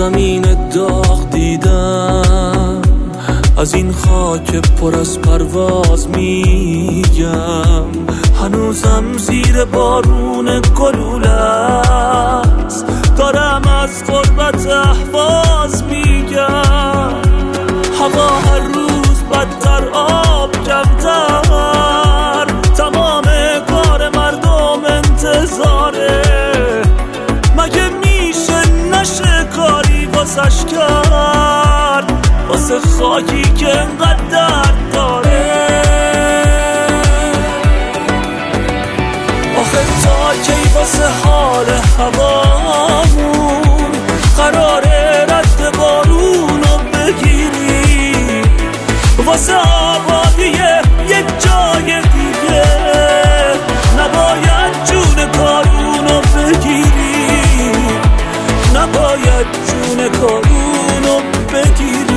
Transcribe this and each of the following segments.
زمین داغ دیدم، از این خاک پر از پرواز میگم. هنوزم زیر بارون گلوله است، دارم از غربت اهواز میگم. هوا هر روز بدتر، آب کمتر، تمام کار مردم انتظاره. مگه میشه نشه کاری واسش کرد، واسه خاکی که انقدر درد داره؟ آخه تا کی واسه حال هوامون قراره رد بارونو بگیری؟ واسه آبادی یک جای دیگه نباید جون کارونو بگیری، نباید جون کارونو بگیری.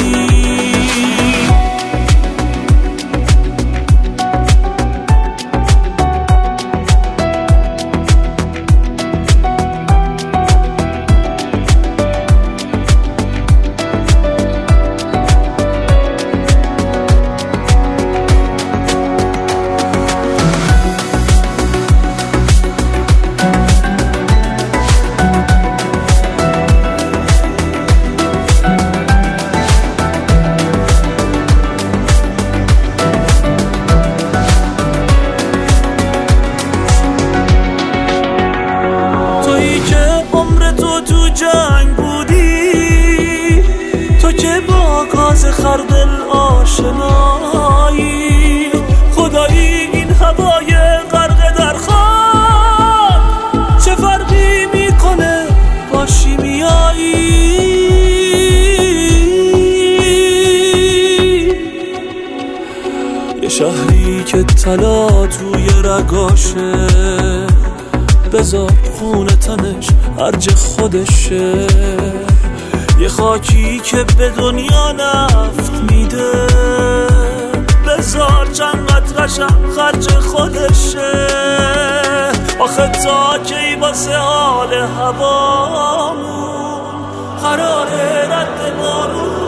تو جنگ بودی، تو که با گاز خردل آشنایی، خدایی این هوای غرق در خاک چه فرقی میکنه با شیمیایی؟ یه شهری که طلا توی رگاشه، بذار خون تنش ارج خودشه. یه خاکی که به دنیا نفت میده، بذار چند قطرشم خرج خودشه. آخه تا کی واسه حال هوامون قراره رد بارون